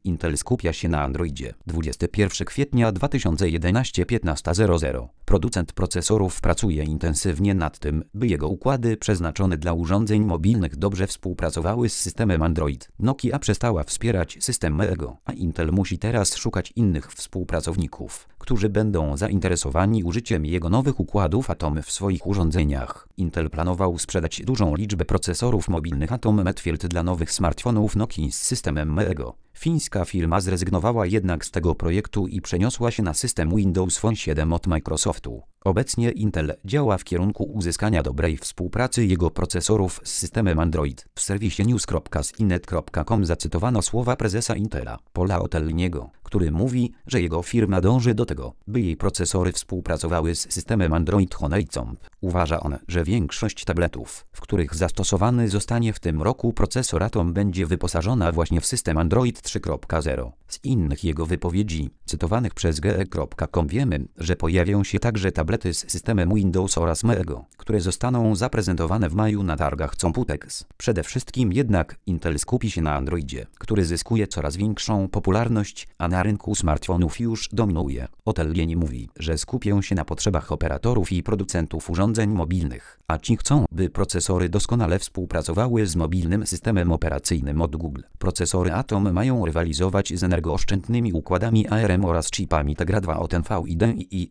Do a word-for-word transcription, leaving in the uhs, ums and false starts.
Intel skupia się na Androidzie. dwudziestego pierwszego kwietnia dwa tysiące jedenastego piętnaście zero zero. Producent procesorów pracuje intensywnie nad tym, by jego układy przeznaczone dla urządzeń mobilnych dobrze współpracowały z systemem Android. Nokia przestała wspierać system Mego, a Intel musi teraz szukać innych współpracowników, którzy będą zainteresowani użyciem jego nowych układów Atom w swoich urządzeniach. Intel planował sprzedać dużą liczbę procesorów mobilnych Atom Medfield dla nowych smartfonów Nokii z systemem Mego. Fińska firma zrezygnowała jednak z tego projektu i przeniosła się na system Windows Phone siedem od Microsoftu. Obecnie Intel działa w kierunku uzyskania dobrej współpracy jego procesorów z systemem Android. W serwisie news kropka skinet kropka com zacytowano słowa prezesa Intela, Paula Otelliniego, który mówi, że jego firma dąży do tego, by jej procesory współpracowały z systemem Android Honeycomb. Uważa on, że większość tabletów, w których zastosowany zostanie w tym roku procesor Atom, będzie wyposażona właśnie w system Android trzy kropka zero. Z innych jego wypowiedzi, cytowanych przez ge kropka com, wiemy, że pojawią się także tablety z systemem Windows oraz Mego, które zostaną zaprezentowane w maju na targach Computex. Przede wszystkim jednak Intel skupi się na Androidzie, który zyskuje coraz większą popularność, a na rynku smartfonów już dominuje. Otellini mówi, że skupią się na potrzebach operatorów i producentów urządzeń mobilnych, a ci chcą, by procesory doskonale współpracowały z mobilnym systemem operacyjnym od Google. Procesory Atom mają rywalizować z energooszczędnymi układami A R M oraz chipami Tegra dwa od N V I D I.